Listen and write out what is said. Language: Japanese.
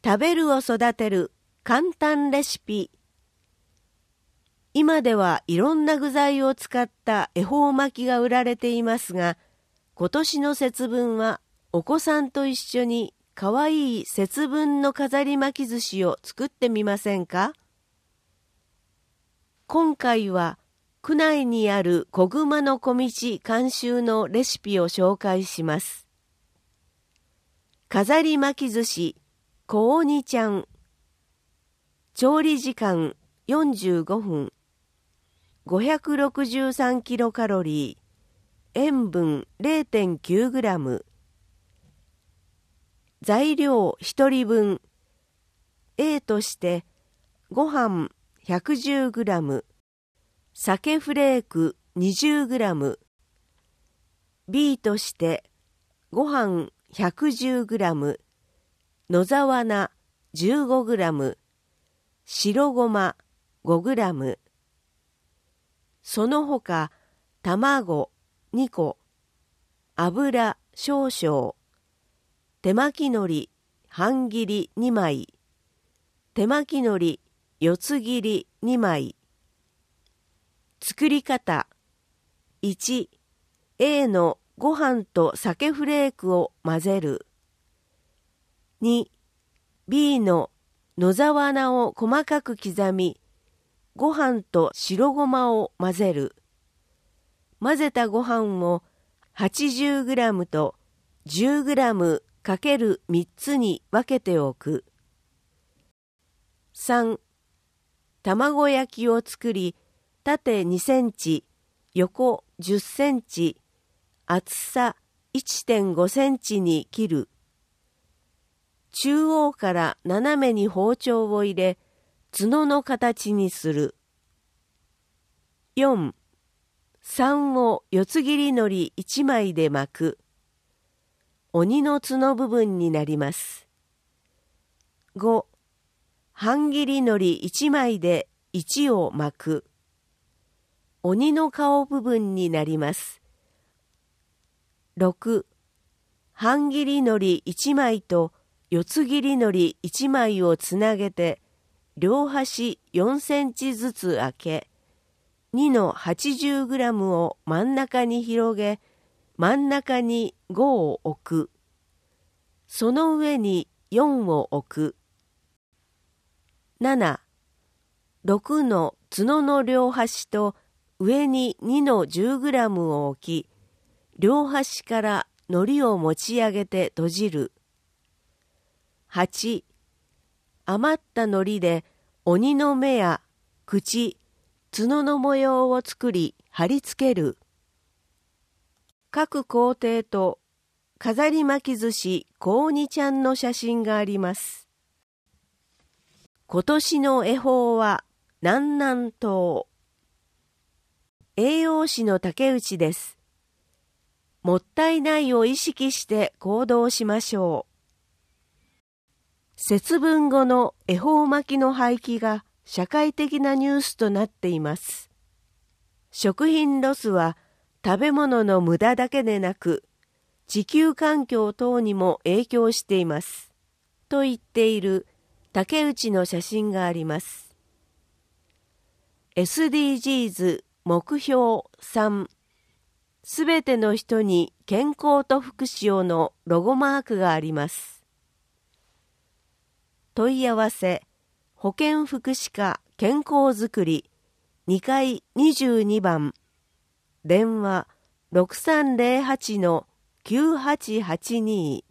食べるを育てる簡単レシピ。今ではいろんな具材を使った恵方巻きが売られていますが、今年の節分はお子さんと一緒にかわいい節分の飾り巻き寿司を作ってみませんか？今回は区内にある小熊の小道監修のレシピを紹介します。飾り巻き寿司小鬼ちゃん。調理時間45分。563キロカロリー。塩分 0.9 グラム。材料1人分。A としてご飯110グラム。鮭フレーク20グラム。B としてご飯110グラム。野沢菜15グラム。白ごま5グラム。その他、卵2個。油少々。手巻き海苔半切り2枚。手巻き海苔四つ切り2枚。作り方。1、A のご飯と鮭フレークを混ぜる。2、B の野沢菜を細かく刻み、ご飯と白ごまを混ぜる。混ぜたご飯を 80g と 10g かける3つに分けておく。3、卵焼きを作り、縦2センチ、横10センチ、厚さ 1.5 センチに切る。中央から斜めに包丁を入れ、角の形にする。4、3を四つ切り海苔1枚で巻く。鬼の角部分になります。5、半切り海苔1枚で1を巻く。鬼の顔部分になります。6、半切り海苔1枚と四つ切り海苔1枚をつなげて、両端4センチずつ開け、2の 80g を真ん中に広げ、真ん中に5を置く。その上に4を置く。7、6の角の両端と上に2の 10g を置き、両端から海苔を持ち上げて閉じる。8、余った海苔で鬼の目や口、角の模様を作り貼り付ける。各工程と飾り巻き寿司小鬼ちゃんの写真があります。今年の恵方は南南東。栄養士の竹内です。もったいないを意識して行動しましょう。節分後の恵方巻きの廃棄が社会的なニュースとなっています。食品ロスは食べ物の無駄だけでなく、地球環境等にも影響しています。と言っている竹内の写真があります。SDGs 目標3、すべての人に健康と福祉をのロゴマークがあります。問い合わせ、保健福祉課健康づくり2階22番、電話 6308-9882